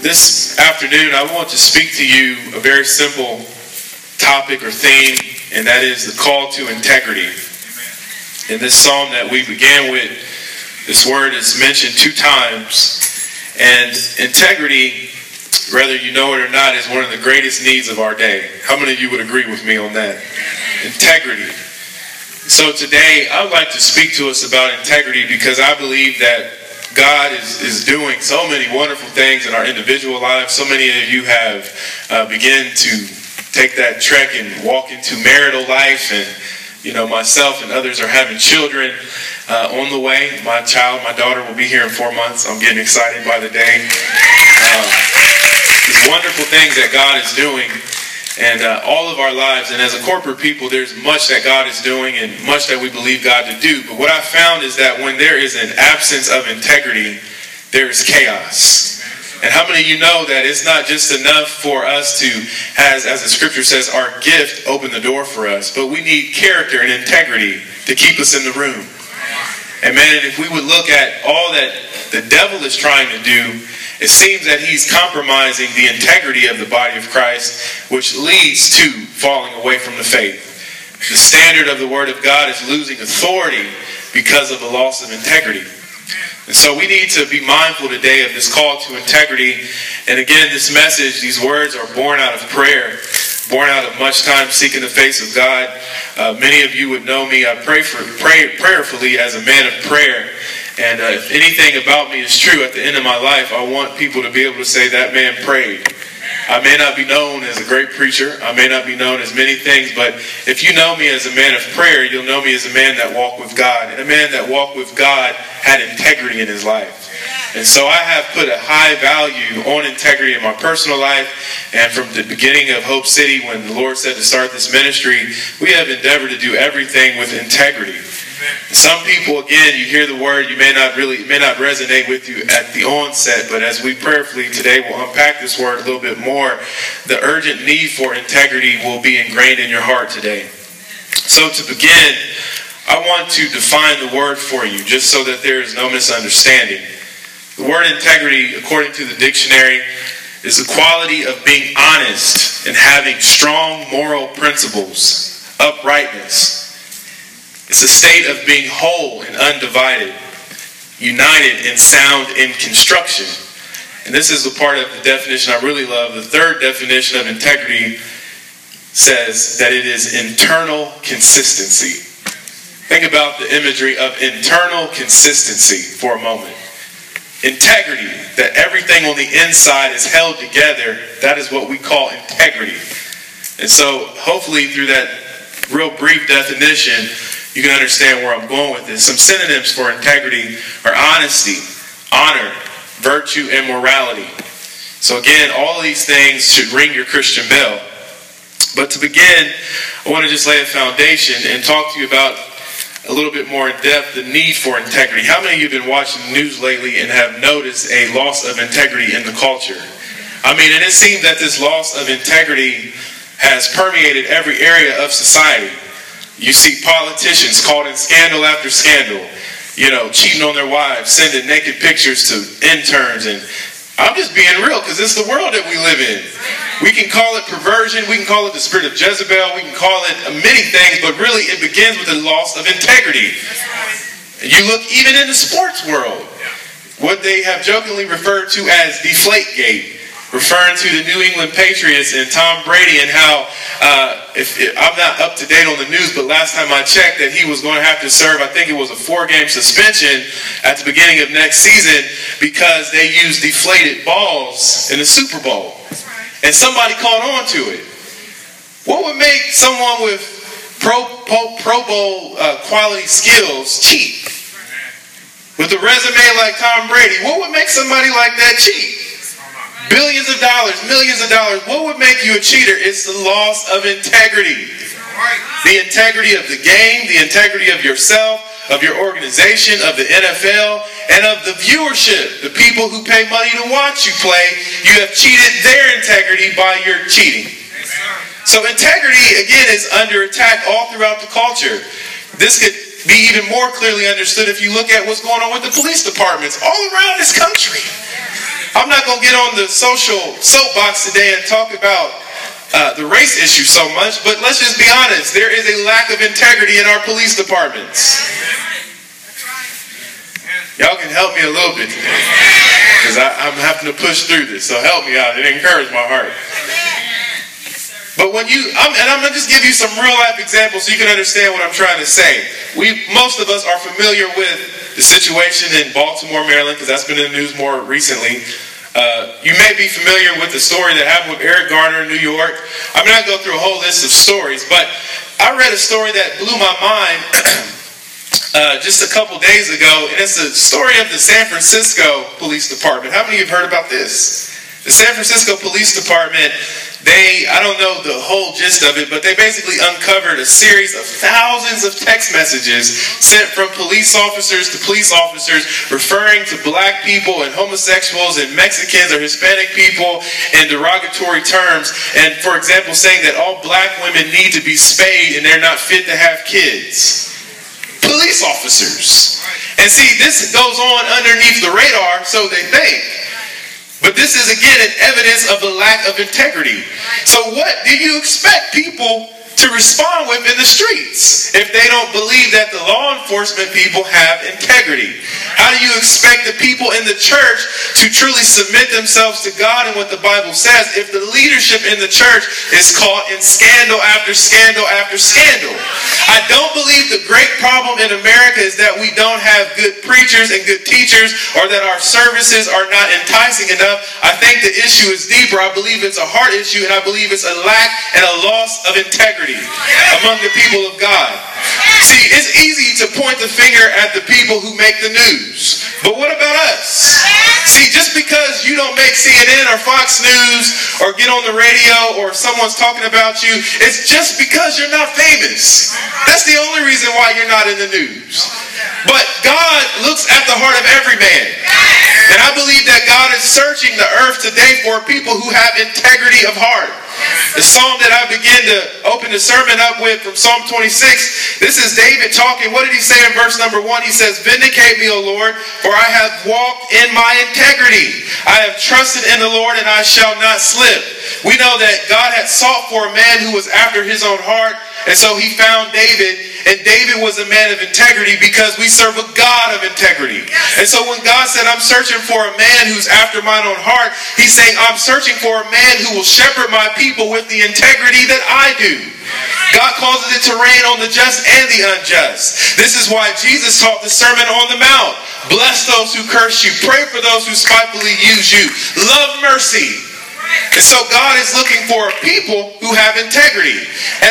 This afternoon, I want to speak to you a very simple topic or theme, and that is the call to integrity. In this psalm that we began with, this word is mentioned 2 times, and integrity, whether you know it or not, is one of the greatest needs of our day. How many of you would agree with me on that? Integrity. So today, I would like to speak to us about integrity because I believe that God is doing so many wonderful things in our individual lives. So many of you have begun to take that trek and walk into marital life, and myself and others are having children on the way. My daughter will be here in 4 months. I'm getting excited by the day. These wonderful things that God is doing, and all of our lives, and as a corporate people, there's much that God is doing and much that we believe God to do. But what I found is that when there is an absence of integrity, there is chaos. And how many of you know that it's not just enough for us to, as the scripture says, our gift open the door for us, but we need character and integrity to keep us in the room. Amen. And if we would look at all that the devil is trying to do, it seems that he's compromising the integrity of the body of Christ, which leads to falling away from the faith. The standard of the Word of God is losing authority because of the loss of integrity. And so we need to be mindful today of this call to integrity. And again, this message, these words are born out of prayer, born out of much time seeking the face of God. Many of you would know me. I pray prayerfully as a man of prayer. And if anything about me is true, at the end of my life, I want people to be able to say, that man prayed. I may not be known as a great preacher. I may not be known as many things. But if you know me as a man of prayer, you'll know me as a man that walked with God. And a man that walked with God had integrity in his life. And so I have put a high value on integrity in my personal life. And from the beginning of Hope City, when the Lord said to start this ministry, we have endeavored to do everything with integrity. Some people, again, you hear the word, it may not resonate with you at the onset, but as we prayerfully today will unpack this word a little bit more, the urgent need for integrity will be ingrained in your heart today. So to begin, I want to define the word for you, just so that there is no misunderstanding. The word integrity, according to the dictionary, is the quality of being honest and having strong moral principles, uprightness. It's a state of being whole and undivided, united and sound in construction. And this is the part of the definition I really love. The third definition of integrity says that it is internal consistency. Think about the imagery of internal consistency for a moment. Integrity, that everything on the inside is held together, that is what we call integrity. And so hopefully through that real brief definition, you can understand where I'm going with this. Some synonyms for integrity are honesty, honor, virtue, and morality. So again, all of these things should ring your Christian bell. But to begin, I want to just lay a foundation and talk to you about a little bit more in depth the need for integrity. How many of you have been watching the news lately and have noticed a loss of integrity in the culture? And it seems that this loss of integrity has permeated every area of society. You see politicians caught in scandal after scandal, cheating on their wives, sending naked pictures to interns. And I'm just being real because it's the world that we live in. We can call it perversion. We can call it the spirit of Jezebel. We can call it many things, but really it begins with the loss of integrity. And you look even in the sports world, what they have jokingly referred to as Deflategate, referring to the New England Patriots and Tom Brady and how, I'm not up to date on the news, but last time I checked that he was going to have to serve, I think it was a 4-game suspension at the beginning of next season because they used deflated balls in the Super Bowl. And somebody caught on to it. What would make someone with Pro Bowl quality skills cheat? With a resume like Tom Brady, what would make somebody like that cheat? Billions of dollars, millions of dollars. What would make you a cheater? It's the loss of integrity. The integrity of the game, the integrity of yourself, of your organization, of the NFL, and of the viewership. The people who pay money to watch you play, you have cheated their integrity by your cheating. So integrity, again, is under attack all throughout the culture. This could be even more clearly understood if you look at what's going on with the police departments all around this country. I'm not going to get on the social soapbox today and talk about the race issue so much, but let's just be honest. There is a lack of integrity in our police departments. Y'all can help me a little bit today, because I'm having to push through this, so help me out and encourage my heart. But when I'm going to just give you some real life examples so you can understand what I'm trying to say. Most of us are familiar with the situation in Baltimore, Maryland, because that's been in the news more recently. You may be familiar with the story that happened with Eric Garner in New York. I'm not going to go through a whole list of stories, but I read a story that blew my mind just a couple days ago, and it's the story of the San Francisco Police Department. How many of you have heard about this? The San Francisco Police Department, I don't know the whole gist of it, but they basically uncovered a series of thousands of text messages sent from police officers to police officers referring to black people and homosexuals and Mexicans or Hispanic people in derogatory terms. And, for example, saying that all black women need to be spayed and they're not fit to have kids. Police officers. And see, this goes on underneath the radar, so they think. But this is, again, an evidence of the lack of integrity. So what do you expect people to respond with in the streets if they don't believe that the law enforcement people have integrity? How do you expect the people in the church to truly submit themselves to God and what the Bible says if the leadership in the church is caught in scandal after scandal after scandal? I don't believe the great problem in America is that we don't have good preachers and good teachers, or that our services are not enticing enough. I think the issue is deeper. I believe it's a heart issue, and I believe it's a lack and a loss of integrity among the people of God. See, it's easy to point the finger at the people who make the news. But what about us? See, just because you don't make CNN or Fox News or get on the radio or someone's talking about you, it's just because you're not famous. That's the only reason why you're not in the news. But God looks at the heart of every man. And I believe that God is searching the earth today for people who have integrity of heart. The psalm that I begin to open the sermon up with from Psalm 26, this is David talking. What did he say in verse number 1? He says, "Vindicate me, O Lord, for I have walked in my integrity. I have trusted in the Lord, and I shall not slip." We know that God had sought for a man who was after his own heart, and so he found David. And David was a man of integrity because we serve a God of integrity. And so when God said, "I'm searching for a man who's after mine own heart," he's saying, "I'm searching for a man who will shepherd my people with the integrity that I do." God causes it to rain on the just and the unjust. This is why Jesus taught the Sermon on the Mount. Bless those who curse you. Pray for those who spitefully use you. Love mercy. And so God is looking for people who have integrity. And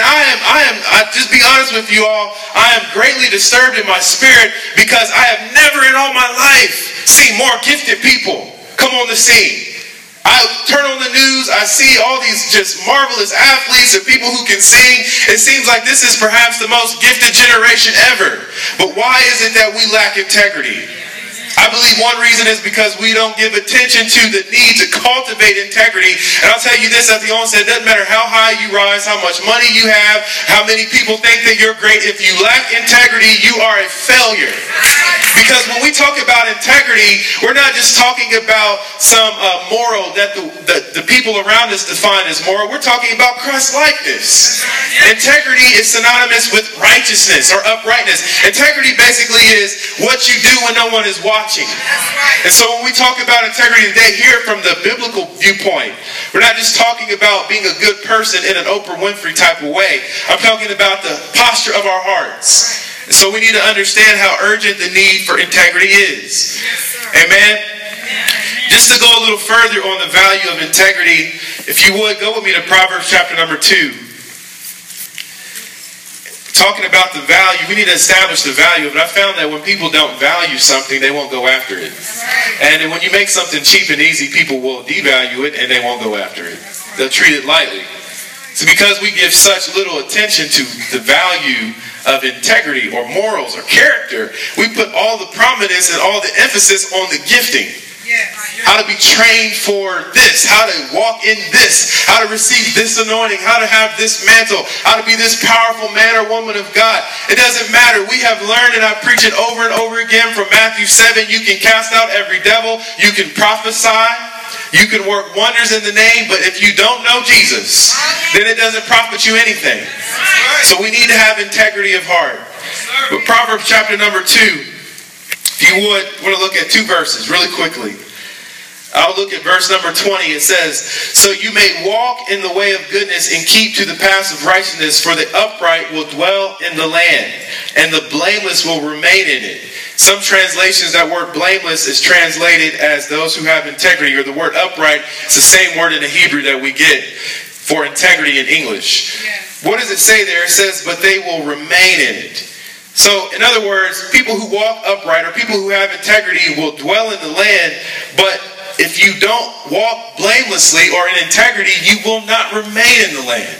I just be honest with you all, I am greatly disturbed in my spirit because I have never in all my life seen more gifted people come on the scene. I turn on the news, I see all these just marvelous athletes and people who can sing. It seems like this is perhaps the most gifted generation ever. But why is it that we lack integrity? I believe one reason is because we don't give attention to the need to cultivate integrity. And I'll tell you this at the onset, it doesn't matter how high you rise, how much money you have, how many people think that you're great. If you lack integrity, you are a failure. Because when we talk about integrity, we're not just talking about some moral that the people around us define as moral. We're talking about Christ-likeness. Integrity is synonymous with righteousness or uprightness. Integrity basically is what you do when no one is watching. And so when we talk about integrity today, here from the biblical viewpoint, we're not just talking about being a good person in an Oprah Winfrey type of way. I'm talking about the posture of our hearts. And so we need to understand how urgent the need for integrity is. Amen? Just to go a little further on the value of integrity, if you would, go with me to Proverbs chapter number 2. Talking about the value, we need to establish the value of it. I found that when people don't value something, they won't go after it. And when you make something cheap and easy, people will devalue it and they won't go after it. They'll treat it lightly. So because we give such little attention to the value of integrity or morals or character, we put all the prominence and all the emphasis on the gifting. How to be trained for this, how to walk in this, how to receive this anointing, how to have this mantle, how to be this powerful man or woman of God. It doesn't matter. We have learned, and I preach it over and over again from Matthew 7, you can cast out every devil, you can prophesy. You can work wonders in the name, but if you don't know Jesus, then it doesn't profit you anything. So we need to have integrity of heart. But Proverbs chapter number 2, if you would, we're going to look at 2 verses really quickly. I'll look at verse number 20. It says, so you may walk in the way of goodness and keep to the paths of righteousness, for the upright will dwell in the land, and the blameless will remain in it. Some translations, that word blameless is translated as those who have integrity, or the word upright is the same word in the Hebrew that we get for integrity in English. Yeah. What does it say there? It says, but they will remain in it. So, in other words, people who walk upright or people who have integrity will dwell in the land, but if you don't walk blamelessly or in integrity, you will not remain in the land.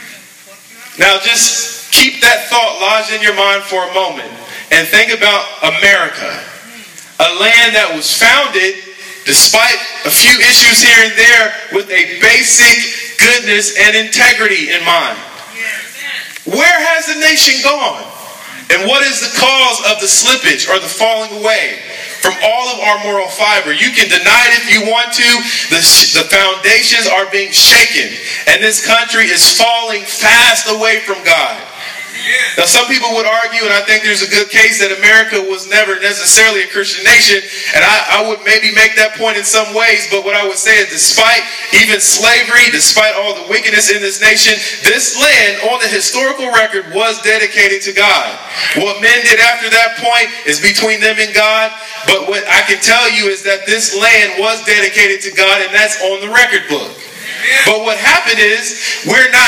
Now, just keep that thought lodged in your mind for a moment and think about America, a land that was founded, despite a few issues here and there, with a basic goodness and integrity in mind. Where has the nation gone? And what is the cause of the slippage or the falling away from all of our moral fiber? You can deny it if you want to. The foundations are being shaken. And this country is falling fast away from God. Now, some people would argue, and I think there's a good case, that America was never necessarily a Christian nation. And I would maybe make that point in some ways. But what I would say is, despite even slavery, despite all the wickedness in this nation, this land on the historical record was dedicated to God. What men did after that point is between them and God. But what I can tell you is that this land was dedicated to God, and that's on the record book. But what happened is we're not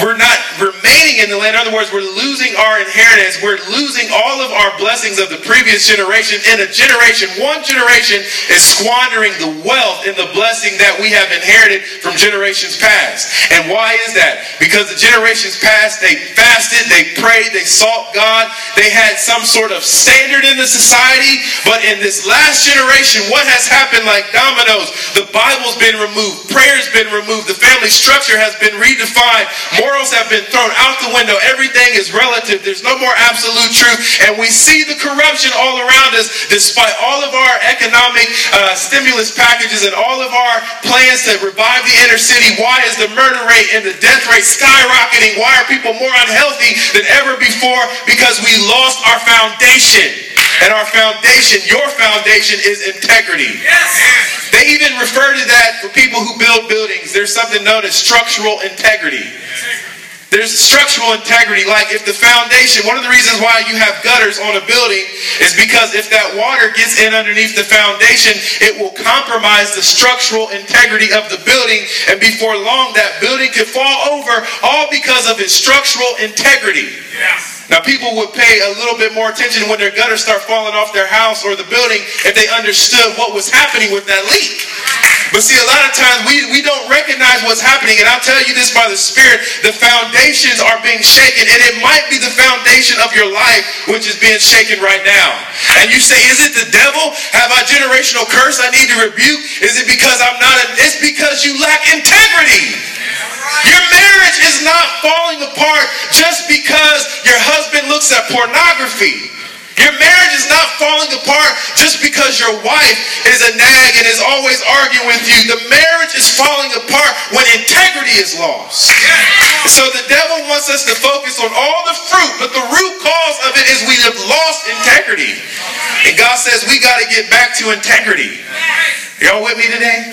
remaining in the land. In other words, we're losing our inheritance. We're losing all of our blessings of the previous generation. In a generation, one generation is squandering the wealth and the blessing that we have inherited from generations past. And why is that? Because the generations past, they fasted, they prayed, they sought God. They had some sort of standard in the society. But in this last generation, what has happened like dominoes? The Bible's been removed. Prayer's been removed. The family structure has been redefined. Morals have been thrown out the window. Everything is relative. There's no more absolute truth. And we see the corruption all around us, despite all of our economic stimulus packages and all of our plans to revive the inner city. Why is the murder rate and the death rate skyrocketing? Why are people more unhealthy than ever before? Because we lost our foundation. And our foundation, your foundation, is integrity. Yes. They even refer to that for people who build buildings. There's something known as structural integrity. There's structural integrity. Like if the foundation, one of the reasons why you have gutters on a building is because if that water gets in underneath the foundation, it will compromise the structural integrity of the building. And before long, that building could fall over, all because of its structural integrity. Yes. Now, people would pay a little bit more attention when their gutters start falling off their house or the building if they understood what was happening with that leak. But see, a lot of times we don't recognize what's happening. And I'll tell you this by the Spirit, the foundations are being shaken. And it might be the foundation of your life which is being shaken right now. And you say, is it the devil? Have I generational curse I need to rebuke? Is it because I'm not? It's because you lack integrity. Your marriage is not falling apart just because your husband looks at pornography. Your marriage is not falling apart just because your wife is a nag and is always arguing with you. The marriage is falling apart when integrity is lost. So the devil wants us to focus on all the fruit, but the root cause of it is we have lost integrity. And God says we got to get back to integrity. Y'all with me today?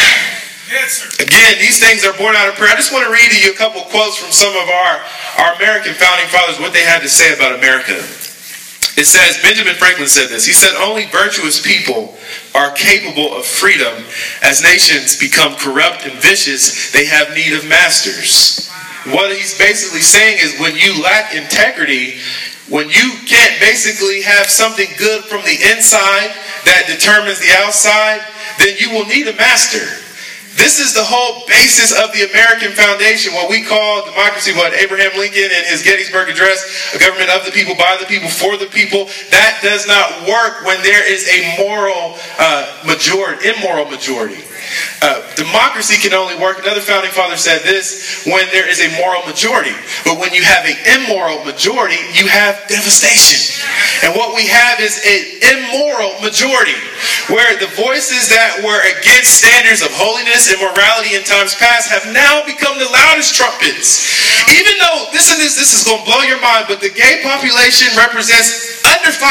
Again, these things are born out of prayer. I just want to read to you a couple quotes from some of our American founding fathers, what they had to say about America. It says, Benjamin Franklin said this. He said, only virtuous people are capable of freedom. As nations become corrupt and vicious, they have need of masters. What he's basically saying is when you lack integrity, when you can't basically have something good from the inside that determines the outside, then you will need a master. This is the whole basis of the American foundation, what we call democracy, what Abraham Lincoln in his Gettysburg Address, a government of the people, by the people, for the people. That does not work when there is a immoral majority. Democracy can only work, another founding father said this, when there is a moral majority. But when you have an immoral majority, you have devastation. And what we have is an immoral majority, where the voices that were against standards of holiness and morality in times past have now become the loudest trumpets. Even though, listen to this is going to blow your mind, but the gay population represents under 5%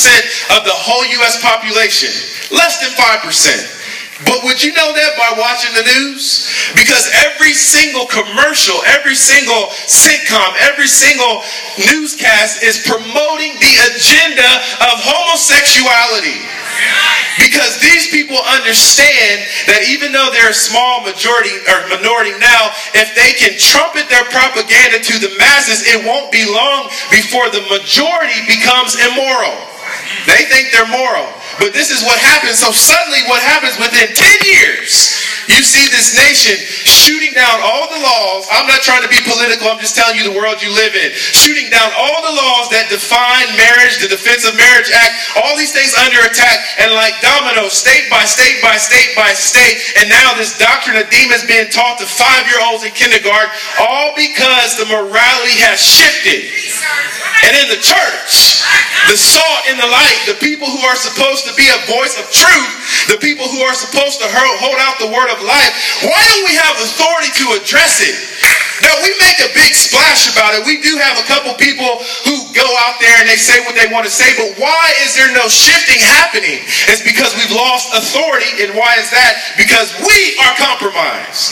of the whole U.S. population. Less than 5%. But would you know that by watching the news? Because every single commercial, every single sitcom, every single newscast is promoting the agenda of homosexuality. Because these people understand that even though they're a small majority or minority now, if they can trumpet their propaganda to the masses, it won't be long before the majority becomes immoral. They think they're moral. But this is what happens. So suddenly what happens within 10 years, you see this nation shooting down all the laws. I'm not trying to be political. I'm just telling you the world you live in. Shooting down all the laws that define marriage, the Defense of Marriage Act, all these things under attack. And like dominoes, state by state by state by state. And now this doctrine of demons being taught to 5-year-olds in kindergarten, all because the morality has shifted. And in the church, the salt and the light, the people who are supposed to be a voice of truth, the people who are supposed to hold out the word of life, why don't we have authority to address it? Now, we make a big splash about it. We do have a couple people who go out there and they say what they want to say, but why is there no shifting happening? It's because we've lost authority. And why is that? Because we are compromised.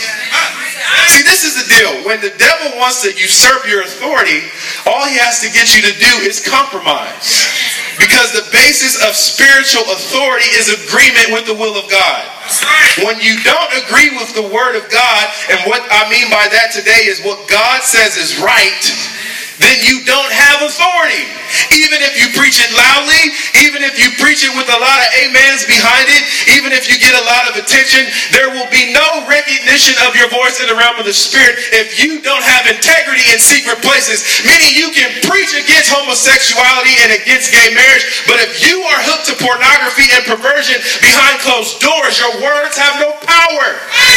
See, this is the deal. When the devil wants to usurp your authority, all he has to get you to do is compromise. Because the basis of spiritual authority is agreement with the will of God. When you don't agree with the word of God, and what I mean by that today is what God says is right, then you don't have authority. Even if you preach it loudly, even if you preach it with a lot of amens behind it, even if you get a lot of attention, there will be no recognition of your voice in the realm of the spirit if you don't have integrity in secret places. Meaning you can preach against homosexuality and against gay marriage, but if you are hooked to pornography and perversion behind closed doors, your words have no power.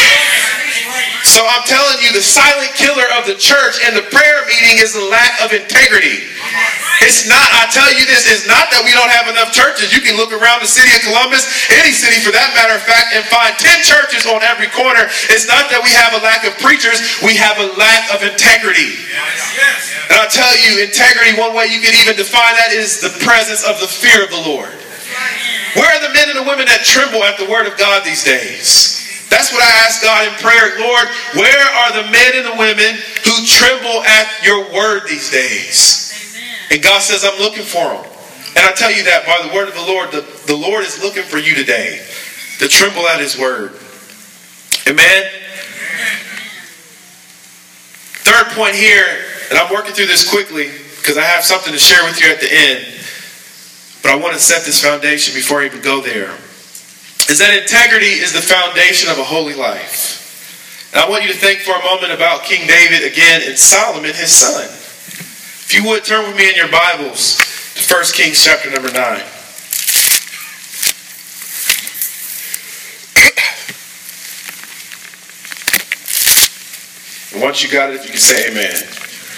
So I'm telling you, the silent killer of the church and the prayer meeting is the lack of integrity. It's not, I tell you this, it's not that we don't have enough churches. You can look around the city of Columbus, any city for that matter of fact, and find 10 churches on every corner. It's not that we have a lack of preachers, we have a lack of integrity. And I'll tell you, integrity, one way you can even define that is the presence of the fear of the Lord. Where are the men and the women that tremble at the word of God these days? That's what I ask God in prayer. Lord, where are the men and the women who tremble at your word these days? And God says, I'm looking for them. And I tell you that by the word of the Lord is looking for you today to tremble at his word. Amen? Third point here, and I'm working through this quickly because I have something to share with you at the end. But I want to set this foundation before I even go there. Is that integrity is the foundation of a holy life. And I want you to think for a moment about King David again and Solomon, his son. If you would, turn with me in your Bibles to 1 Kings chapter number 9. And once you got it, if you can say amen.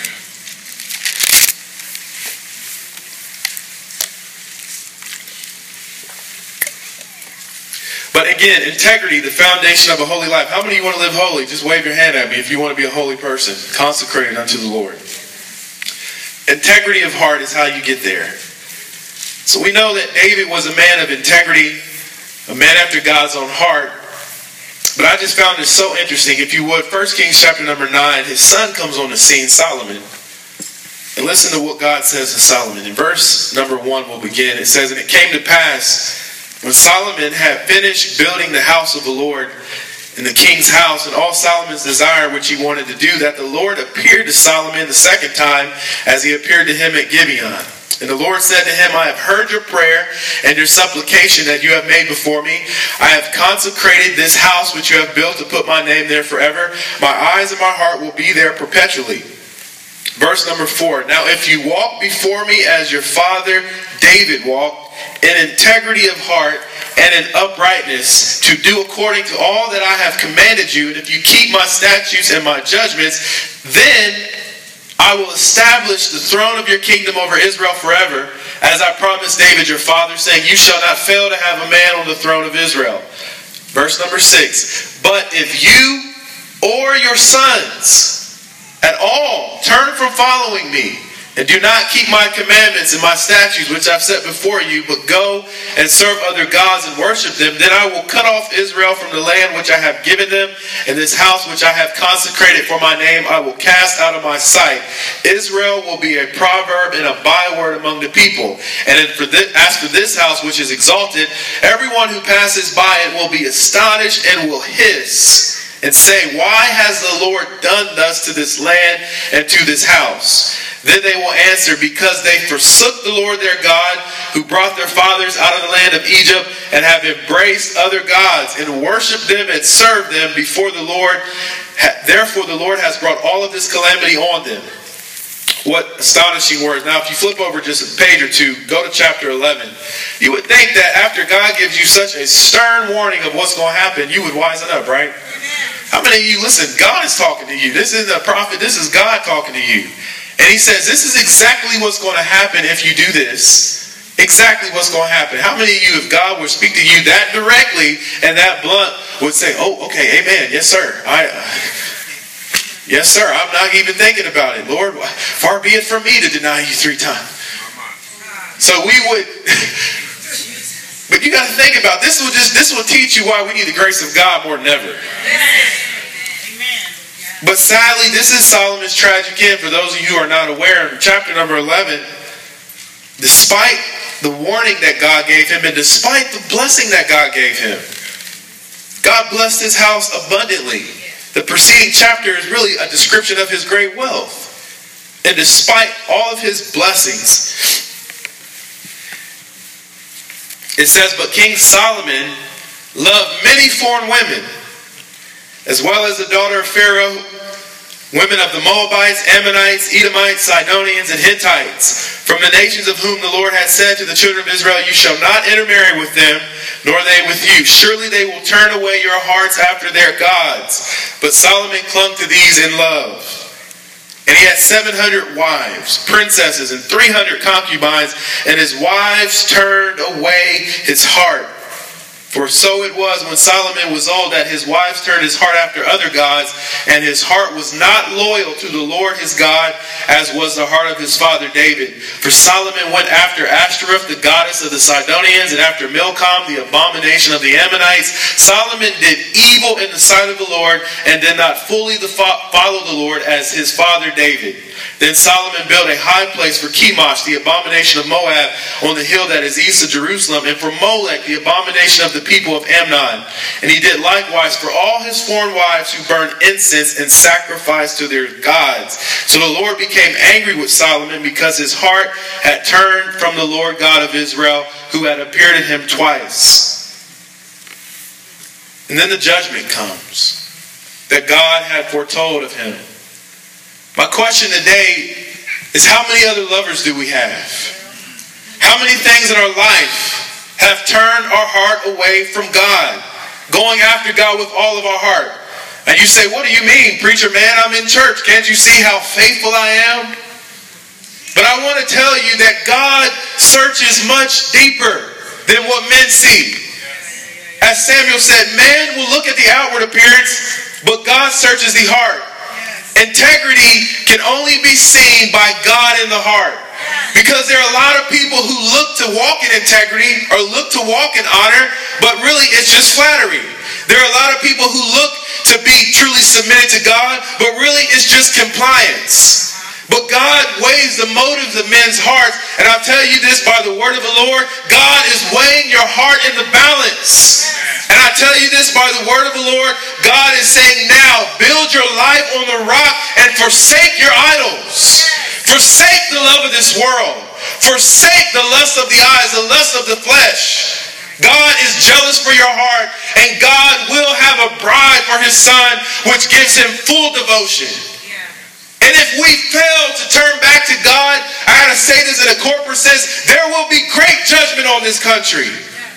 But again, integrity, the foundation of a holy life. How many of you want to live holy? Just wave your hand at me if you want to be a holy person, consecrated unto the Lord. Integrity of heart is how you get there. So we know that David was a man of integrity, a man after God's own heart. But I just found this so interesting. If you would, 1 Kings chapter number 9, his son comes on the scene, Solomon. And listen to what God says to Solomon. In verse number 1 we'll begin. It says, and it came to pass, when Solomon had finished building the house of the Lord in the king's house, and all Solomon's desire which he wanted to do, that the Lord appeared to Solomon the second time as he appeared to him at Gibeon. And the Lord said to him, I have heard your prayer and your supplication that you have made before me. I have consecrated this house which you have built to put my name there forever. My eyes and my heart will be there perpetually. Verse number 4. Now if you walk before me as your father David walked, in integrity of heart and in uprightness, to do according to all that I have commanded you. And if you keep my statutes and my judgments, then I will establish the throne of your kingdom over Israel forever, as I promised David your father, saying, you shall not fail to have a man on the throne of Israel. Verse number 6. But if you or your sons at all turn from following me, and do not keep my commandments and my statutes which I've set before you, but go and serve other gods and worship them, then I will cut off Israel from the land which I have given them, and this house which I have consecrated for my name I will cast out of my sight. Israel will be a proverb and a byword among the people. And as for this house which is exalted, everyone who passes by it will be astonished and will hiss and say, why has the Lord done thus to this land and to this house? Then they will answer, because they forsook the Lord their God, who brought their fathers out of the land of Egypt, and have embraced other gods, and worshipped them and served them before the Lord. Therefore the Lord has brought all of this calamity on them. What astonishing words. Now if you flip over just a page or two, go to chapter 11. You would think that after God gives you such a stern warning of what's going to happen, you would wisen up, right? How many of you, listen, God is talking to you. This isn't a prophet, this is God talking to you. And he says, this is exactly what's going to happen if you do this. Exactly what's going to happen. How many of you, if God would speak to you that directly and that blunt, would say, oh, okay, amen, yes, sir. Yes, sir, I'm not even thinking about it. Lord, far be it from me to deny you 3 times. So we would, but you got to think about, this will teach you why we need the grace of God more than ever. But sadly, this is Solomon's tragic end. For those of you who are not aware, in chapter number 11, despite the warning that God gave him, and despite the blessing that God gave him, God blessed His house abundantly. The preceding chapter is really a description of His great wealth. And despite all of His blessings, it says, but King Solomon loved many foreign women, as well as the daughter of Pharaoh, women of the Moabites, Ammonites, Edomites, Sidonians, and Hittites, from the nations of whom the Lord had said to the children of Israel, you shall not intermarry with them, nor they with you. Surely they will turn away your hearts after their gods. But Solomon clung to these in love. And he had 700 wives, princesses, and 300 concubines, and his wives turned away his heart. For so it was when Solomon was old that his wives turned his heart after other gods, and his heart was not loyal to the Lord his God, as was the heart of his father David. For Solomon went after Ashtoreth, the goddess of the Sidonians, and after Milcom, the abomination of the Ammonites. Solomon did evil in the sight of the Lord, and did not fully follow the Lord as his father David. Then Solomon built a high place for Chemosh, the abomination of Moab, on the hill that is east of Jerusalem, and for Molech, the abomination of the people of Ammon. And he did likewise for all his foreign wives who burned incense and sacrificed to their gods. So the Lord became angry with Solomon because his heart had turned from the Lord God of Israel, who had appeared to him twice. And then the judgment comes that God had foretold of him. My question today is, how many other lovers do we have? How many things in our life have turned our heart away from God, going after God with all of our heart? And you say, what do you mean, preacher man? I'm in church. Can't you see how faithful I am? But I want to tell you that God searches much deeper than what men see. As Samuel said, man will look at the outward appearance, but God searches the heart. Integrity can only be seen by God in the heart. Because there are a lot of people who look to walk in integrity or look to walk in honor, but really it's just flattery. There are a lot of people who look to be truly submitted to God, but really it's just compliance. But God weighs the motives of men's hearts, and I'll tell you this by the word of the Lord, God is weighing your heart in the balance. And I tell you this by the word of the Lord, God is saying now, build your life on the rock and forsake your idols. Forsake the love of this world. Forsake the lust of the eyes, the lust of the flesh. God is jealous for your heart, and God will have a bride for his son, which gives him full devotion. And if we fail to turn back to God, I got to say this in a corporate sense, there will be great judgment on this country.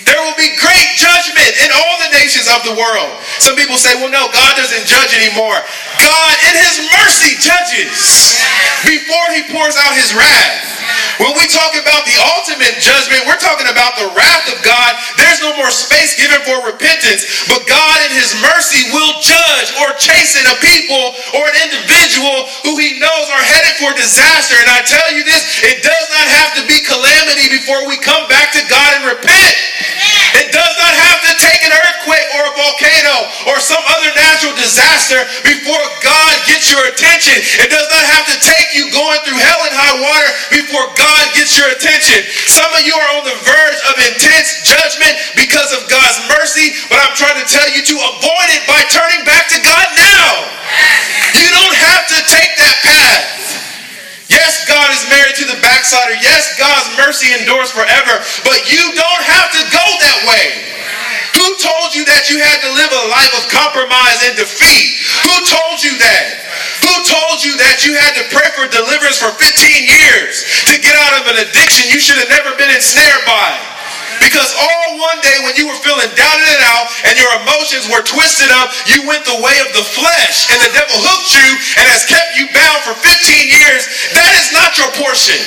There will be great judgment in all the nations of the world. Some people say, well, no, God doesn't judge anymore. God, in his mercy, judges before he pours out his wrath. When we talk about the ultimate judgment, we're talking about the wrath of God. There's no more space given for repentance. But God in his mercy will judge or chasten a people or an individual who he knows are headed for disaster. And I tell you this, it does not have to be calamity before we come back to God and repent. It does not have to take an earthquake or a volcano or some other natural disaster before God gets your attention. It does not have to take you going through hell and high water before God gets your attention. Some of you are on the verge of intense judgment because of God's mercy, but I'm trying to tell you to avoid it by turning back to God now. You don't have to take that path. Yes, God is married to the backslider. Yes, God's mercy endures forever, but you don't have to go that way. Who told you that you had to live a life of compromise and defeat? Who told you that? Who told you that you had to pray for deliverance for 15 years to get out of an addiction you should have never been ensnared by? Because all one day when you were feeling down and out and your emotions were twisted up, you went the way of the flesh and the devil hooked you and has kept you bound for 15 years. That is not your portion.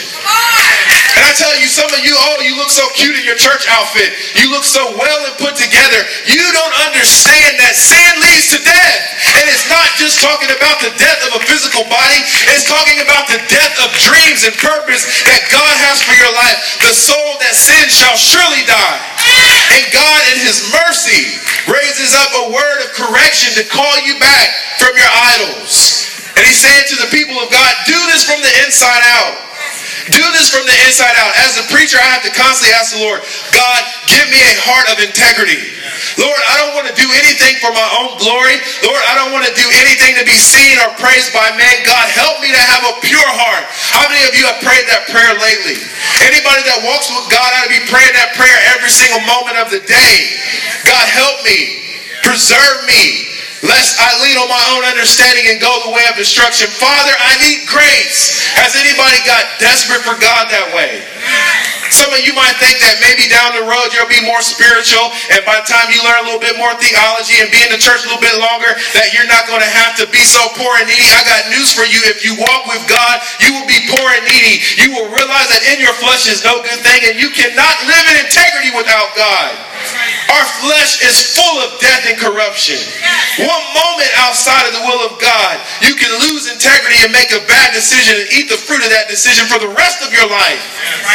And I tell you, some of you, oh, you look so cute in your church outfit. You look so well and put together. You don't understand that sin leads to death. And it's not just talking about the death of a physical body. It's talking about the death of dreams and purpose that God has for your life. The soul that sins shall surely die. And God in his mercy raises up a word of correction to call you back from your idols. And he said to the people of God, do this from the inside out. Do this from the inside out. As a preacher, I have to constantly ask the Lord, God, give me a heart of integrity. Lord, I don't want to do anything for my own glory. Lord, I don't want to do anything to be seen or praised by man. God, help me to have a pure heart. How many of you have prayed that prayer lately? Anybody that walks with God ought to be praying that prayer every single moment of the day. God, help me. Preserve me, lest I lean on my own understanding and go the way of destruction. Father, I need grace. Has anybody got desperate for God that way? Some of you might think that maybe down the road you'll be more spiritual, and by the time you learn a little bit more theology and be in the church a little bit longer, that you're not going to have to be so poor and needy. I got news for you. If you walk with God, you will be poor and needy. You will realize that in your flesh is no good thing, and you cannot live in integrity without God. Our flesh is full of death and corruption. One moment outside of the will of God, you can lose integrity and make a bad decision and eat the fruit of that decision for the rest of your life.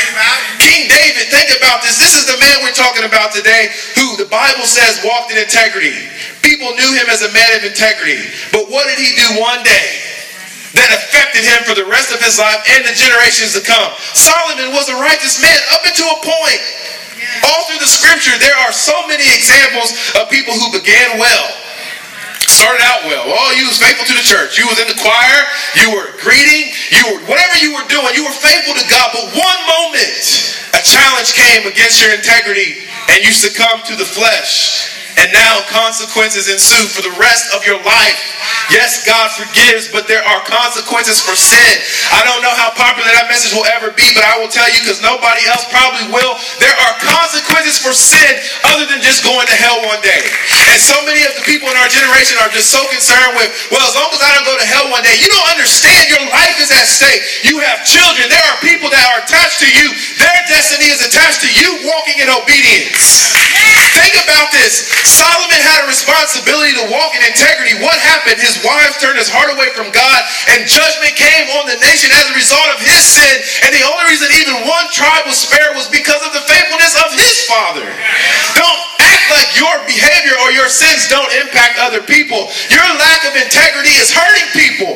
King David, think about this. This is the man we're talking about today who the Bible says walked in integrity. People knew him as a man of integrity. But what did he do one day that affected him for the rest of his life and the generations to come? Solomon was a righteous man up until a point. All through the scripture, there are so many examples of people who began well. Started out well. Oh, you was faithful to the church. You was in the choir. You were greeting. Whatever you were doing, you were faithful to God. But one moment, a challenge came against your integrity and you succumbed to the flesh. And now consequences ensue for the rest of your life. Yes, God forgives, but there are consequences for sin. I don't know how popular that message will ever be, but I will tell you because nobody else probably will. There are consequences for sin other than just going to hell one day. And so many of the people in our generation are just so concerned with, well, as long as I don't go to hell one day. You don't understand your life is at stake. You have children. There are people that are attached to you. Their destiny is attached to you walking in obedience. Think about this. Solomon had a responsibility to walk in integrity. What happened? His wives turned his heart away from God, and judgment came on the nation as a result of his sin. And the only reason even one tribe was spared was because of the faithfulness of his father. Don't act like your behavior or your sins don't impact other people. Your lack of integrity is hurting people.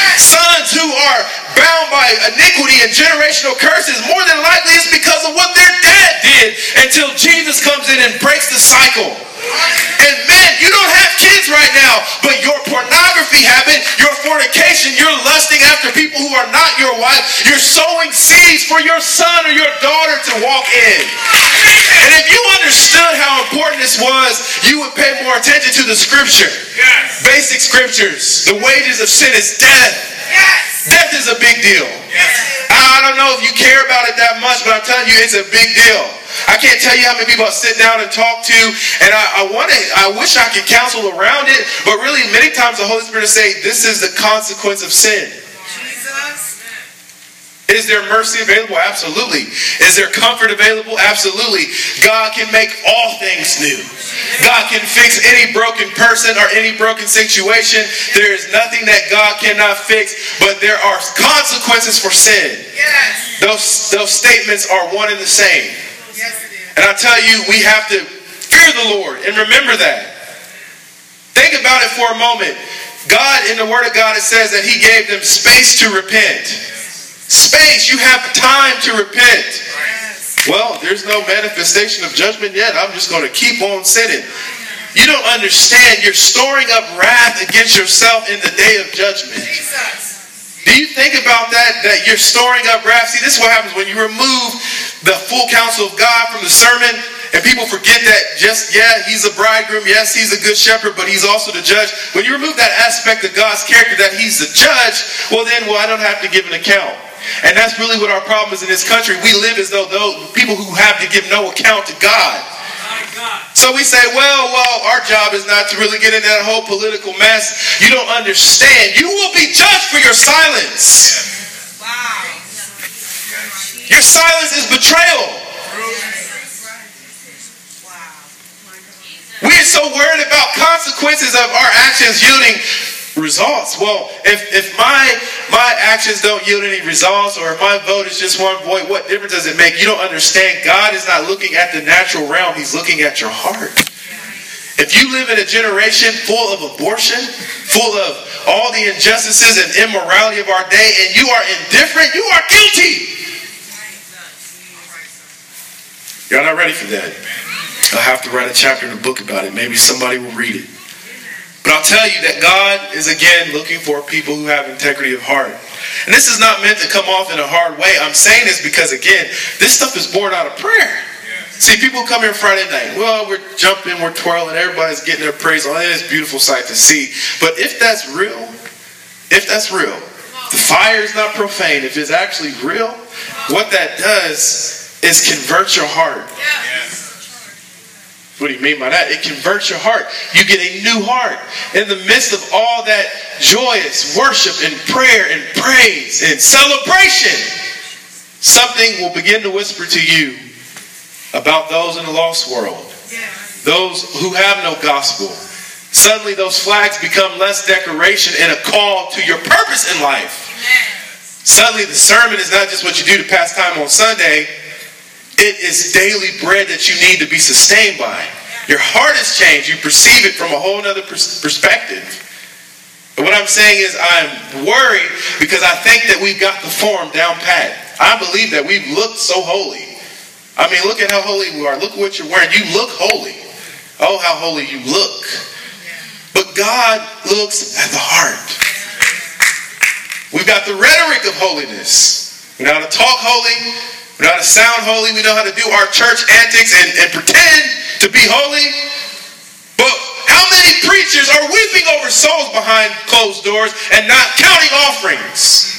Sons who are bound by iniquity and generational curses, more than likely it's because of what their dad did until Jesus comes in and breaks the cycle. And men, you don't have kids right now, but your pornography habit, your fornication, you're lusting after people who are not your wife, you're sowing seeds for your son or your daughter to walk in. And if you understood how important this was, you would pay more attention to the scripture. Yes. Basic scriptures. The wages of sin is death. Yes. Death is a big deal. Yes. I don't know if you care about it that much, but I'm telling you, it's a big deal. I can't tell you how many people I sit down and talk to, and I wish I could counsel around it, but really many times the Holy Spirit will say, this is the consequence of sin. Is there mercy available? Absolutely. Is there comfort available? Absolutely. God can make all things new. God can fix any broken person or any broken situation. There is nothing that God cannot fix, but there are consequences for sin. Yes. Those statements are one and the same. Yes, it is. And I tell you, we have to fear the Lord and remember that. Think about it for a moment. God, in the Word of God, it says that He gave them space to repent. Space, you have time to repent. Well, there's no manifestation of judgment yet. I'm just going to keep on sinning. You don't understand. You're storing up wrath against yourself in the day of judgment. Do you think about that? That you're storing up wrath? See, this is what happens when you remove the full counsel of God from the sermon. And people forget that He's a bridegroom. Yes, He's a good shepherd, but He's also the judge. When you remove that aspect of God's character, that He's the judge, I don't have to give an account. And that's really what our problem is in this country. We live as though those people who have to give no account to God. So we say, well, our job is not to really get into that whole political mess. You don't understand. You will be judged for your silence. Wow. Your silence is betrayal. We're so worried about consequences of our actions yielding results. Well, if my actions don't yield any results, or if my vote is just one vote, what difference does it make? You don't understand. God is not looking at the natural realm. He's looking at your heart. If you live in a generation full of abortion, full of all the injustices and immorality of our day, and you are indifferent, you are guilty. You're not ready for that. I'll have to write a chapter in a book about it. Maybe somebody will read it. But I'll tell you that God is again looking for people who have integrity of heart. And this is not meant to come off in a hard way. I'm saying this because, again, this stuff is born out of prayer. See, people come here Friday night. Well, we're jumping, we're twirling, everybody's getting their praise on. It is a beautiful sight to see. But if that's real, the fire is not profane. If it's actually real, what that does is convert your heart. What do you mean by that? It converts your heart. You get a new heart. In the midst of all that joyous worship and prayer and praise and celebration, something will begin to whisper to you about those in the lost world. Those who have no gospel. Suddenly those flags become less decoration and a call to your purpose in life. Suddenly the sermon is not just what you do to pass time on Sunday. It is daily bread that you need to be sustained by. Your heart has changed. You perceive it from a whole other perspective. But what I'm saying is I'm worried because I think that we've got the form down pat. I believe that we've looked so holy. I mean, look at how holy we are. Look at what you're wearing. You look holy. Oh, how holy you look. But God looks at the heart. We've got the rhetoric of holiness. We know how to talk holy. We know how to sound holy. We know how to do our church antics and pretend to be holy. But how many preachers are weeping over souls behind closed doors and not counting offerings?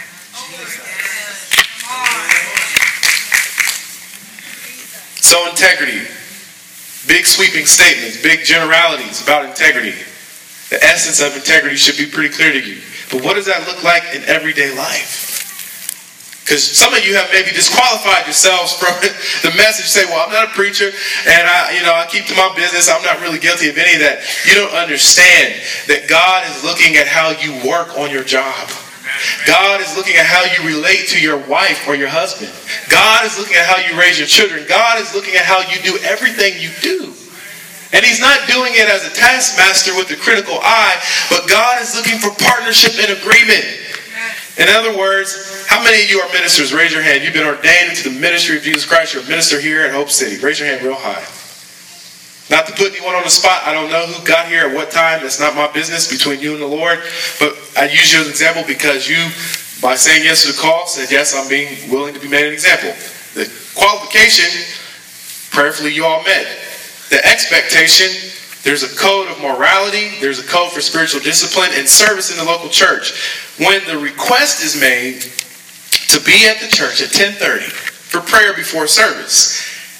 So integrity. Big sweeping statements, big generalities about integrity. The essence of integrity should be pretty clear to you. But what does that look like in everyday life? Because some of you have maybe disqualified yourselves from the message. Say, well, I'm not a preacher, and I keep to my business. I'm not really guilty of any of that. You don't understand that God is looking at how you work on your job. God is looking at how you relate to your wife or your husband. God is looking at how you raise your children. God is looking at how you do everything you do. And He's not doing it as a taskmaster with a critical eye, but God is looking for partnership and agreement. In other words, how many of you are ministers? Raise your hand. You've been ordained into the ministry of Jesus Christ. You're a minister here at Hope City. Raise your hand real high. Not to put anyone on the spot. I don't know who got here at what time. That's not my business, between you and the Lord. But I use you as an example because you, by saying yes to the call, said, yes, I'm being willing to be made an example. The qualification, prayerfully, you all met. The expectation, there's a code of morality, there's a code for spiritual discipline and service in the local church. When the request is made to be at the church at 10:30 for prayer before service,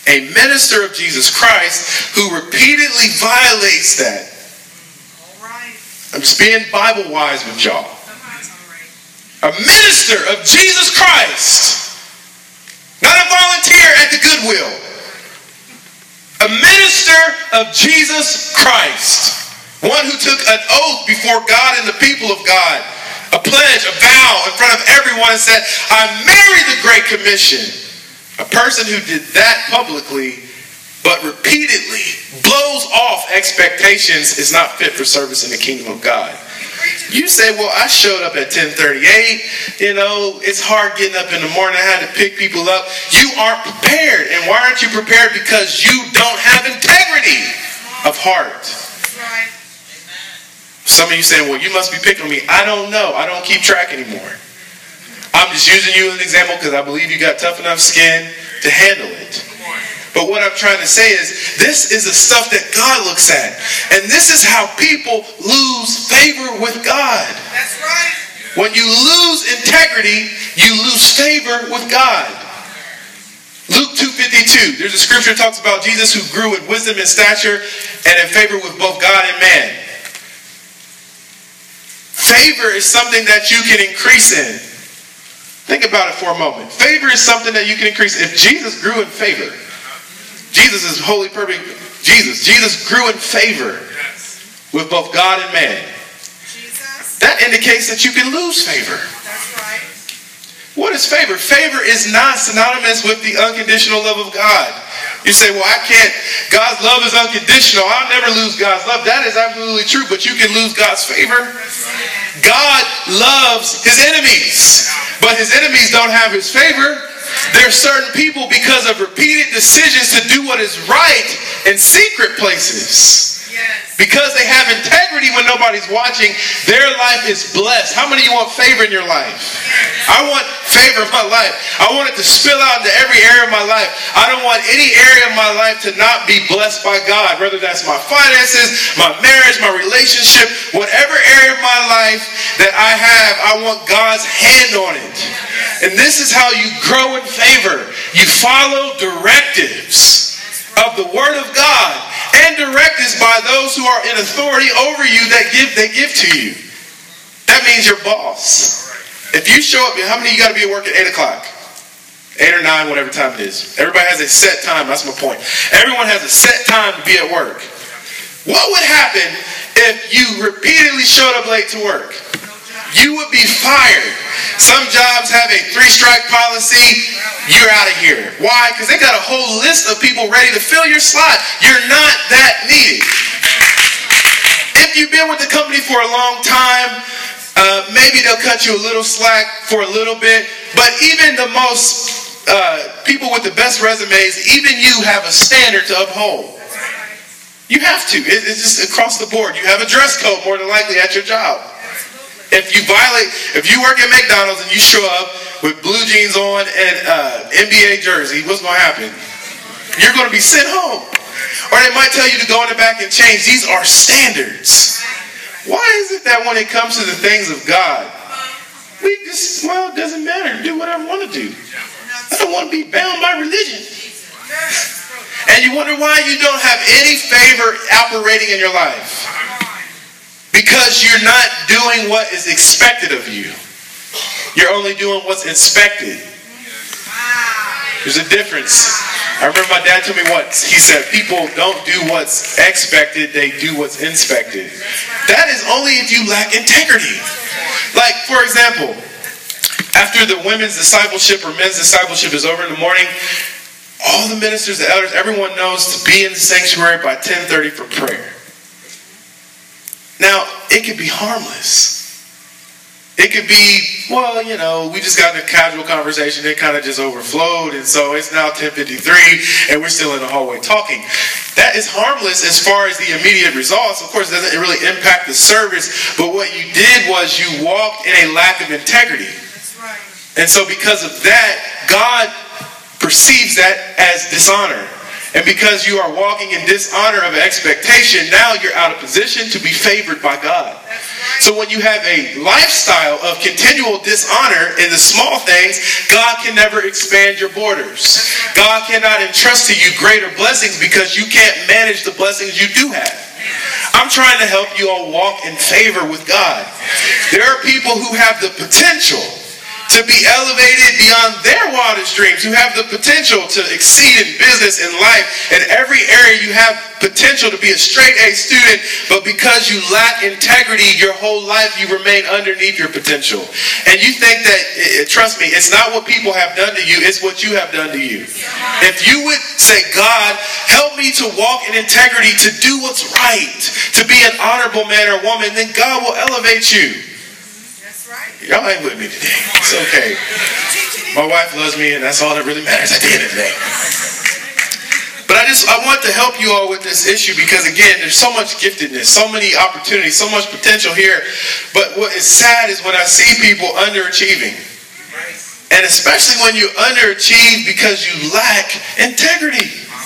a minister of Jesus Christ who repeatedly violates that. I'm just being Bible wise with y'all. A minister of Jesus Christ. Not a volunteer at the Goodwill. A minister of Jesus Christ. One who took an oath before God and the people of God. A pledge, a vow in front of everyone and said, I marry the Great Commission. A person who did that publicly but repeatedly blows off expectations is not fit for service in the kingdom of God. You say, well, I showed up at 10:38. You know, it's hard getting up in the morning. I had to pick people up. You aren't prepared. And why aren't you prepared? Because you don't have integrity of heart. Some of you saying, well, you must be picking on me. I don't know. I don't keep track anymore. I'm just using you as an example because I believe you got tough enough skin to handle it. But what I'm trying to say is, this is the stuff that God looks at. And this is how people lose favor with God. That's right. When you lose integrity, you lose favor with God. Luke 2:52, there's a scripture that talks about Jesus who grew in wisdom and stature and in favor with both God and man. Favor is something that you can increase in. Think about it for a moment. Favor is something that you can increase. If Jesus grew in favor, Jesus is holy, perfect. Jesus grew in favor with both God and man. That indicates that you can lose favor. That's right. What is favor? Favor is not synonymous with the unconditional love of God. You say, well, I can't. God's love is unconditional. I'll never lose God's love. That is absolutely true, but you can lose God's favor. God loves his enemies, but his enemies don't have his favor. There are certain people, because of repeated decisions to do what is right in secret places, because they have integrity when nobody's watching, their life is blessed. How many of you want favor in your life? I want favor in my life. I want it to spill out into every area of my life. I don't want any area of my life to not be blessed by God, whether that's my finances, my marriage, my relationship, whatever area of my life that I have, I want God's hand on it. And this is how you grow in favor. You follow directives of the Word of God and directives by those who are in authority over you that they give to you. That means your boss. If you show up, how many of you got to be at work at 8 o'clock? 8 or 9, whatever time it is. Everybody has a set time. That's my point. Everyone has a set time to be at work. What would happen if you repeatedly showed up late to work? You would be fired. Some jobs have a 3-strike policy. You're out of here. Why? Because they got a whole list of people ready to fill your slot. You're not that needed. If you've been with the company for a long time, maybe they'll cut you a little slack for a little bit. But even the most people with the best resumes, even you have a standard to uphold. You have to. It's just across the board. You have a dress code more than likely at your job. If you work at McDonald's and you show up with blue jeans on and NBA jersey, what's going to happen? You're going to be sent home. Or they might tell you to go in the back and change. These are standards. Why is it that when it comes to the things of God, it doesn't matter. Do whatever I want to do. I don't want to be bound by religion. And you wonder why you don't have any favor operating in your life. Because you're not doing what is expected of you. You're only doing what's inspected. There's a difference. I remember my dad told me once, he said, people don't do what's expected, they do what's inspected. That is only if you lack integrity. Like, for example, after the women's discipleship or men's discipleship is over in the morning, all the ministers, the elders, everyone knows to be in the sanctuary by 10:30 for prayer. Now, it could be harmless. It could be, we just got in a casual conversation. It kind of just overflowed. And so it's now 10:53 and we're still in the hallway talking. That is harmless as far as the immediate results. Of course, it doesn't really impact the service. But what you did was you walked in a lack of integrity. That's right. And so because of that, God perceives that as dishonor. And because you are walking in dishonor of expectation, now you're out of position to be favored by God. So when you have a lifestyle of continual dishonor in the small things, God can never expand your borders. God cannot entrust to you greater blessings because you can't manage the blessings you do have. I'm trying to help you all walk in favor with God. There are people who have the potential to be elevated beyond their wildest dreams, who have the potential to exceed in business, in life. In every area you have potential to be a straight A student, but because you lack integrity your whole life, you remain underneath your potential. And you think that, trust me, it's not what people have done to you, it's what you have done to you. If you would say, God, help me to walk in integrity, to do what's right, to be an honorable man or woman, then God will elevate you. Y'all ain't with me today. It's okay. My wife loves me, and that's all that really matters at the end of the day. But I want to help you all with this issue because, again, there's so much giftedness, so many opportunities, so much potential here. But what is sad is when I see people underachieving. And especially when you underachieve because you lack integrity.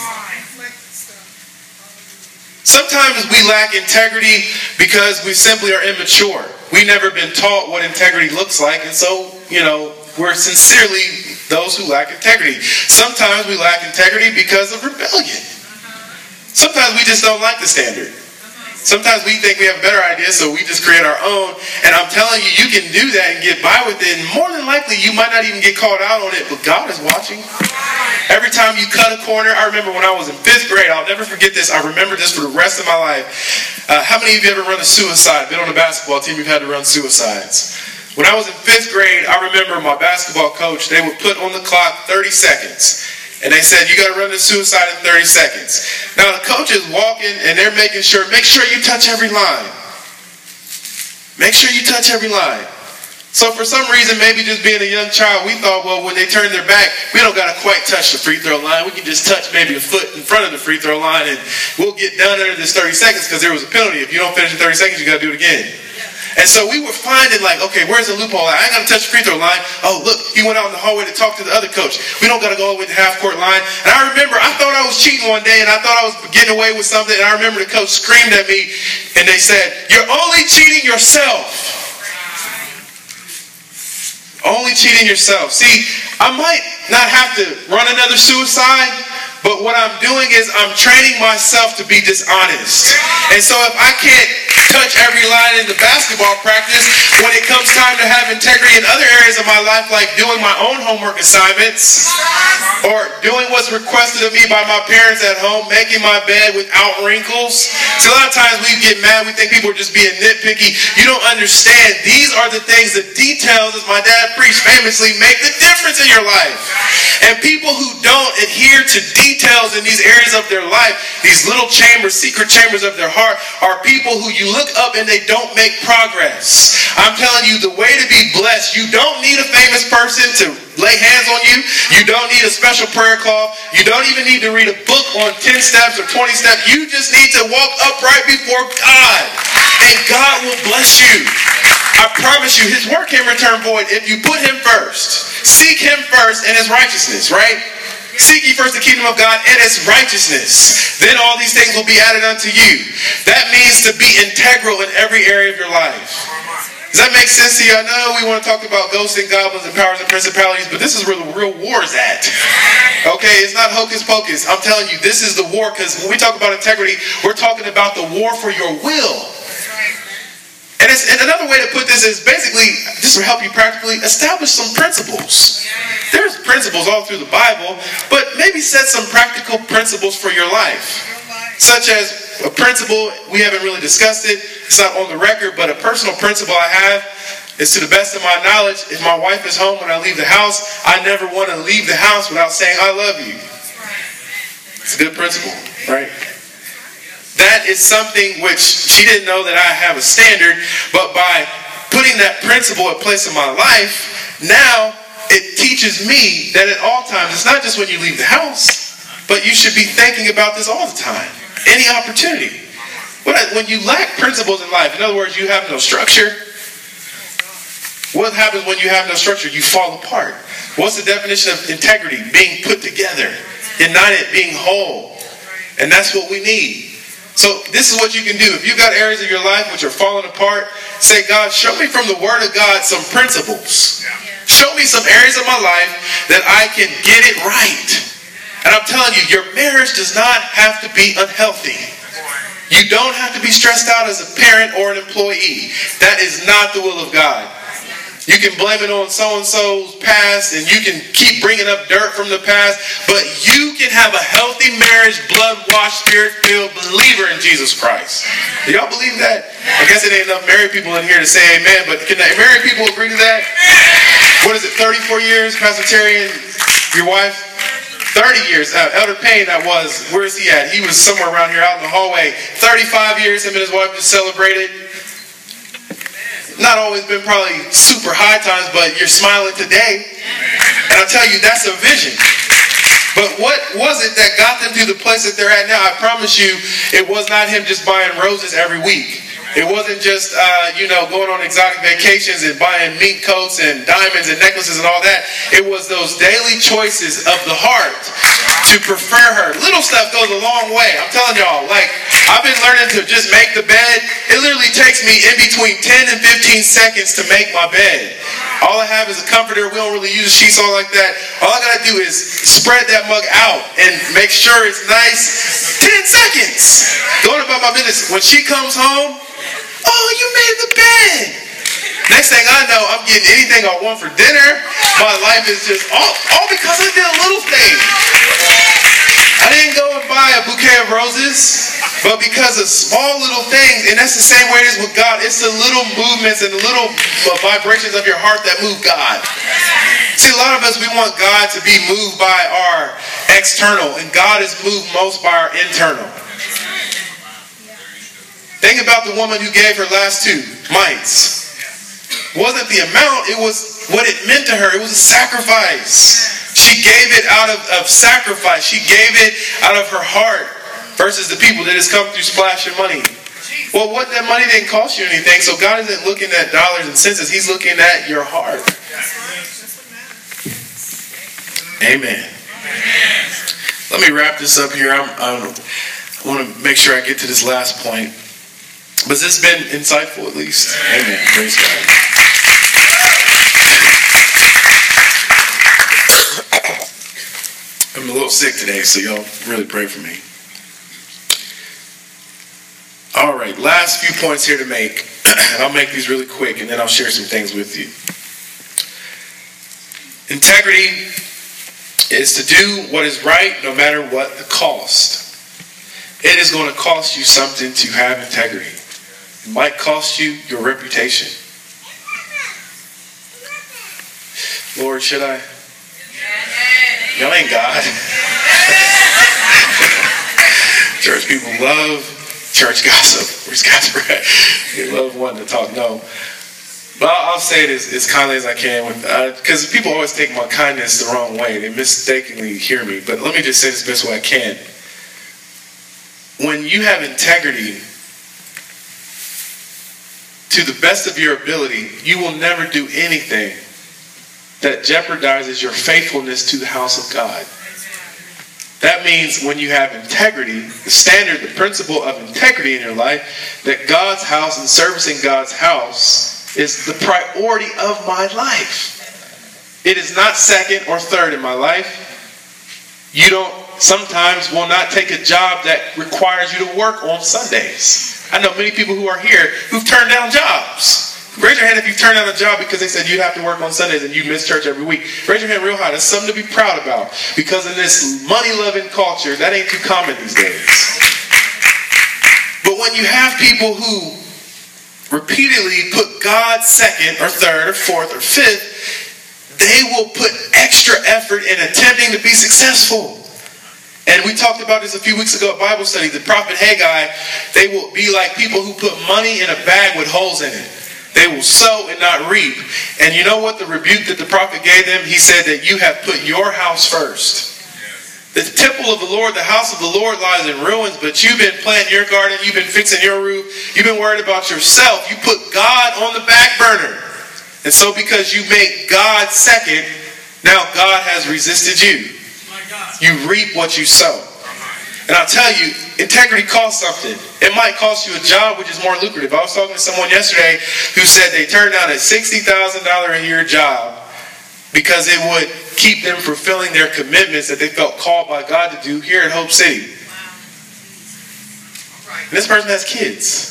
Sometimes we lack integrity because we simply are immature. We've never been taught what integrity looks like, and so, we're sincerely those who lack integrity. Sometimes we lack integrity because of rebellion. Sometimes we just don't like the standard. Sometimes we think we have a better idea, so we just create our own. And I'm telling you, you can do that and get by with it, and more than likely, you might not even get called out on it, but God is watching. Every time you cut a corner, I remember when I was in 5th grade, I'll never forget this, I remember this for the rest of my life. How many of you ever run a suicide? Been on a basketball team, you've had to run suicides. When I was in 5th grade, I remember my basketball coach, they would put on the clock 30 seconds. And they said, you got to run the suicide in 30 seconds. Now the coach is walking and they're make sure you touch every line. Make sure you touch every line. So for some reason, maybe just being a young child, we thought, well, when they turn their back, we don't got to quite touch the free throw line. We can just touch maybe a foot in front of the free throw line and we'll get done under this 30 seconds because there was a penalty. If you don't finish in 30 seconds, you got to do it again. And so we were finding okay, where's the loophole? I ain't got to touch the free throw line. Oh, look, he went out in the hallway to talk to the other coach. We don't got to go all the way to the half-court line. And I remember, I thought I was cheating one day, and I thought I was getting away with something. And I remember the coach screamed at me, and they said, you're only cheating yourself. Only cheating yourself. See, I might not have to run another suicide, but what I'm doing is I'm training myself to be dishonest. And so if I can't touch every line in the basketball practice, when it comes time to have integrity in other areas of my life, like doing my own homework assignments, or doing what's requested of me by my parents at home, making my bed without wrinkles. See, a lot of times we get mad, we think people are just being nitpicky. You don't understand. These are the things, the details, as my dad preached famously, make the difference in your life. And people who don't adhere to details in these areas of their life, these little chambers, secret chambers of their heart, are people who you look up and they don't make progress. I'm telling you, the way to be blessed, you don't need a famous person to lay hands on you. You don't need a special prayer cloth. You don't even need to read a book on 10 steps or 20 steps. You just need to walk upright before God, and God will bless you. I promise you, his work can return void if you put him first. Seek him first and his righteousness, right? Seek ye first the kingdom of God and its righteousness. Then all these things will be added unto you. That means to be integral in every area of your life. Does that make sense to you? I know we want to talk about ghosts and goblins and powers and principalities, but this is where the real war is at. Okay, it's not hocus pocus. I'm telling you, this is the war, because when we talk about integrity, we're talking about the war for your will. And another way to put this is basically, just to help you practically, establish some principles. There's principles all through the Bible, but maybe set some practical principles for your life. Such as a principle, we haven't really discussed it, it's not on the record, but a personal principle I have is, to the best of my knowledge, if my wife is home when I leave the house, I never want to leave the house without saying, I love you. It's a good principle, right? That is something which she didn't know that I have a standard, but by putting that principle in place in my life, now it teaches me that at all times, it's not just when you leave the house, but you should be thinking about this all the time. Any opportunity. When you lack principles in life, in other words, you have no structure. What happens when you have no structure? You fall apart. What's the definition of integrity? Being put together, united, being whole. And that's what we need. So this is what you can do. If you've got areas of your life which are falling apart, say, God, show me from the Word of God some principles. Show me some areas of my life that I can get it right. And I'm telling you, your marriage does not have to be unhealthy. You don't have to be stressed out as a parent or an employee. That is not the will of God. You can blame it on so-and-so's past, and you can keep bringing up dirt from the past, but you can have a healthy marriage, blood-washed, spirit-filled believer in Jesus Christ. Do y'all believe that? I guess it ain't enough married people in here to say amen, but can the married people agree to that? What is it, 34 years, Pastor Terry and your wife? 30 years. Elder Payne, where is he at? He was somewhere around here out in the hallway. 35 years, him and his wife just celebrated. Not always been probably super high times, but you're smiling today. And I'll tell you, that's a vision. But what was it that got them to the place that they're at now? I promise you, it was not him just buying roses every week. It wasn't just, going on exotic vacations and buying mink coats and diamonds and necklaces and all that. It was those daily choices of the heart to prefer her. Little stuff goes a long way. I'm telling y'all, I've been learning to just make the bed. It literally takes me in between 10 and 15 seconds to make my bed. All I have is a comforter. We don't really use sheets all like that. All I got to do is spread that mug out and make sure it's nice. 10 seconds. Going about my business. When she comes home, oh, you made the bed. Next thing I know, I'm getting anything I want for dinner. My life is just all because I did a little thing. I didn't go and buy a bouquet of roses, but because of small little things, and that's the same way it is with God. It's the little movements and the little vibrations of your heart that move God. See, a lot of us, we want God to be moved by our external, and God is moved most by our internal. Think about the woman who gave her last 2 mites. It wasn't the amount, it was what it meant to her. It was a sacrifice. She gave it out of sacrifice. She gave it out of her heart versus the people that just come through splashing money. Well, what that money didn't cost you anything, so God isn't looking at dollars and cents. He's looking at your heart. Amen. Let me wrap this up here. I want to make sure I get to this last point. But this has been insightful at least. Amen. Praise God. I'm a little sick today, so y'all really pray for me. All right, last few points here to make. And I'll make these really quick, and then I'll share some things with you. Integrity is to do what is right no matter what the cost. It is going to cost you something to have integrity. It might cost you your reputation. Lord, should I? Y'all ain't God. Church people love church gossip. Where's God's bread? They love wanting to talk. No. But I'll say it as kindly as I can, because people always take my kindness the wrong way. They mistakenly hear me. But let me just say this the best way I can. When you have integrity, to the best of your ability, you will never do anything that jeopardizes your faithfulness to the house of God. That means when you have integrity, the standard, the principle of integrity in your life, that God's house and servicing God's house is the priority of my life. It is not second or third in my life. You sometimes will not take a job that requires you to work on Sundays. I know many people who are here who've turned down jobs. Raise your hand if you've turned down a job because they said you'd have to work on Sundays and you miss church every week. Raise your hand real high. That's something to be proud about. Because in this money-loving culture, that ain't too common these days. But when you have people who repeatedly put God second or third or fourth or fifth, they will put extra effort in attempting to be successful. And we talked about this a few weeks ago at Bible study. The prophet Haggai, they will be like people who put money in a bag with holes in it. They will sow and not reap. And you know what the rebuke that the prophet gave them? He said that you have put your house first. The temple of the Lord, the house of the Lord lies in ruins, but you've been planting your garden, you've been fixing your roof, you've been worried about yourself. You put God on the back burner. And so because you make God second, now God has resisted you. You reap what you sow. And I'll tell you, integrity costs something. It might cost you a job, which is more lucrative. I was talking to someone yesterday who said they turned down a $60,000 a year job because it would keep them fulfilling their commitments that they felt called by God to do here at Hope City. And this person has kids.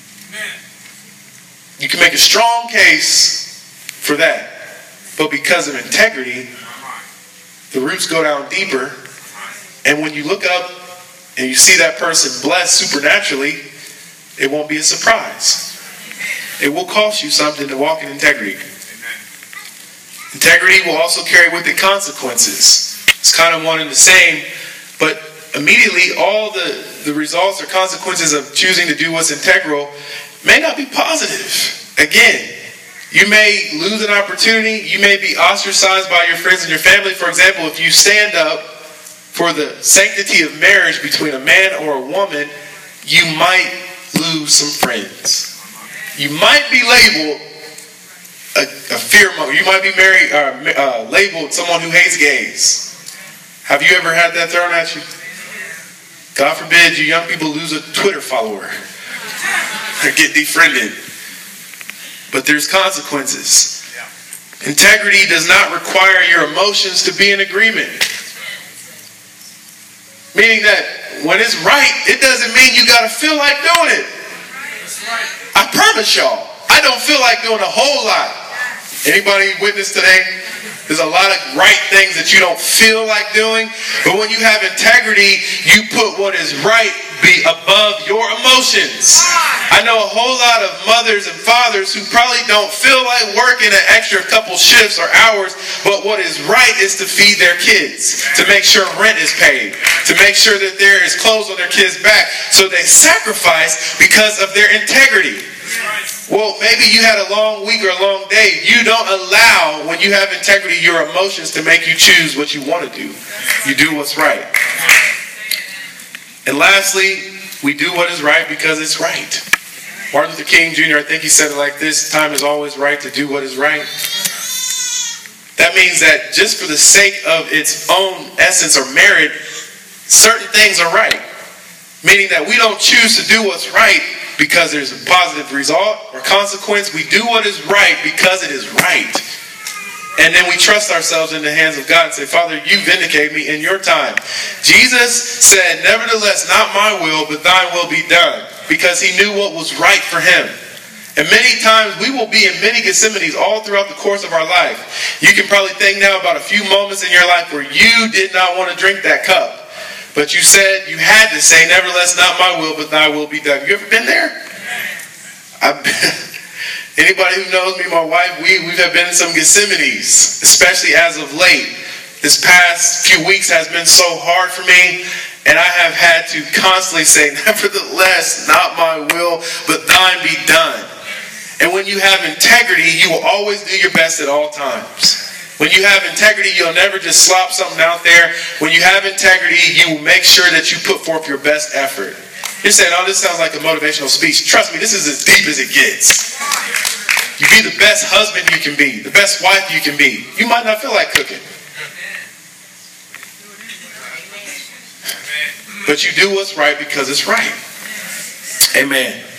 You can make a strong case for that. But because of integrity, the roots go down deeper. And when you look up and you see that person blessed supernaturally, it won't be a surprise. It will cost you something to walk in integrity. Integrity will also carry with it consequences. It's kind of one and the same, but immediately all the results or consequences of choosing to do what's integral may not be positive. Again, you may lose an opportunity. You may be ostracized by your friends and your family. For example, if you stand up for the sanctity of marriage between a man or a woman, you might lose some friends. You might be labeled a fearmonger. You might be labeled someone who hates gays. Have you ever had that thrown at you? God forbid you young people lose a Twitter follower or get defriended. But there's consequences. Integrity does not require your emotions to be in agreement. Meaning that when it's right, it doesn't mean you got to feel like doing it. I promise y'all, I don't feel like doing a whole lot. Anybody witness today? There's a lot of right things that you don't feel like doing. But when you have integrity, you put what is right be above your emotions. I know a whole lot of mothers and fathers who probably don't feel like working an extra couple shifts or hours, but what is right is to feed their kids, to make sure rent is paid, to make sure that there is clothes on their kids' back. So they sacrifice because of their integrity. Well, maybe you had a long week or a long day. You don't allow, when you have integrity, your emotions to make you choose what you want to do. You do what's right. And lastly, we do what is right because it's right. Martin Luther King Jr., I think he said it like this: time is always right to do what is right. That means that just for the sake of its own essence or merit, certain things are right. Meaning that we don't choose to do what's right because there's a positive result or consequence. We do what is right because it is right. And then we trust ourselves in the hands of God and say, Father, you vindicate me in your time. Jesus said, nevertheless, not my will, but thine will be done. Because he knew what was right for him. And many times we will be in many Gethsemanes all throughout the course of our life. You can probably think now about a few moments in your life where you did not want to drink that cup. But you said, you had to say, nevertheless, not my will, but thy will be done. You ever been there? Anybody who knows me, my wife, we have been in some Gethsemanes, especially as of late. This past few weeks has been so hard for me, and I have had to constantly say, nevertheless, not my will, but thine be done. And when you have integrity, you will always do your best at all times. When you have integrity, you'll never just slop something out there. When you have integrity, you will make sure that you put forth your best effort. You're saying, oh, this sounds like a motivational speech. Trust me, this is as deep as it gets. You be the best husband you can be, the best wife you can be. You might not feel like cooking. But you do what's right because it's right. Amen.